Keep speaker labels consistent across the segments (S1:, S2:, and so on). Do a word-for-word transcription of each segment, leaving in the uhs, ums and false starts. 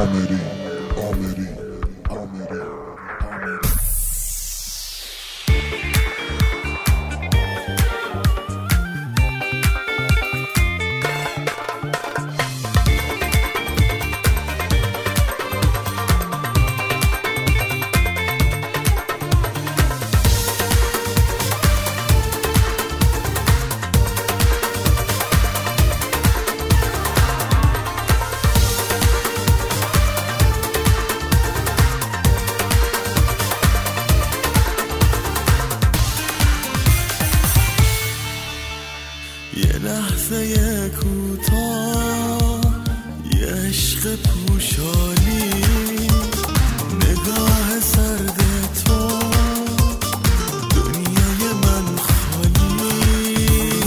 S1: آمری آمری آمری
S2: یه لحظه کوتاه، یه عشق پوشالی، نگاه سرد تو، دنیای من خالی.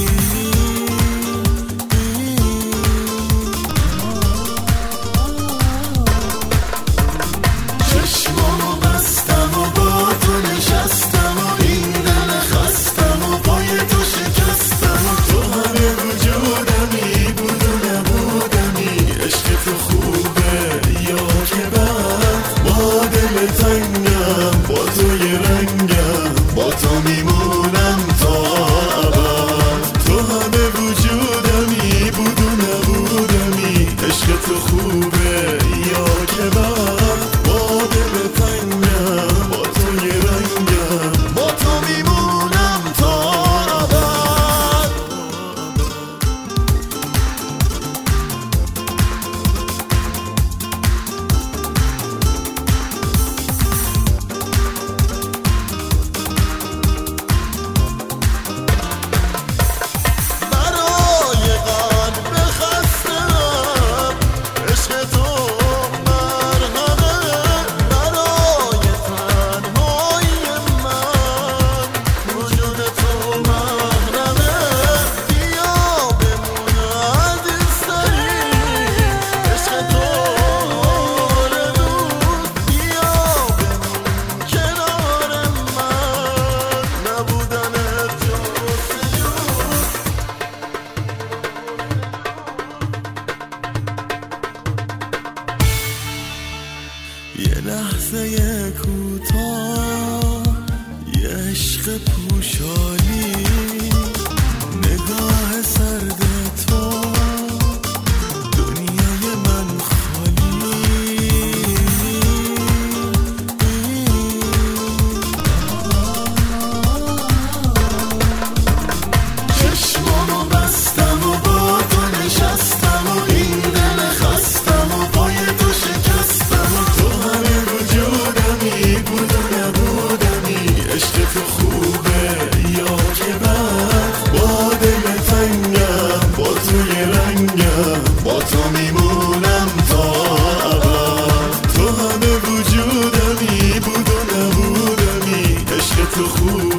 S2: چشمامو بستم و با تو نشستم و این دل خستم و پای تو شکستم و تو همه وجودمی بود و نبودمی. عشق تو خوبه یا که بد، با دل تنگم با تو یه رنگم، با تو میمونم تا ابد. تو همه وجودمی بود و نبودمی. عشق تو خوبه یا که بد، با دل تنگم با تو یه رنگم، با تو میمونم تا ابد. برای قلب خستم عشق تو مرهمه، برای تنهایی من وجود تو محرمه. بیا بمون عزیزترین عشق تو آرزوست، بیا بمون کنار من، نبودنت جستجوست. یه لحظه کوتاه، یه عشق پوشالی، نگاه سرد تو، دنیای من خالی. چشمامو بستم و با تو نشستم و این دل خستم و پای تو شکستم و تو همه وجودمی بود و نبودمی. عشق تو خوبه یا که بد، با دل تنگم با تو یه رنگم، با تو میمونم تا ابد. تو همه وجودمی بود و نبودمی. عشق تو خوبه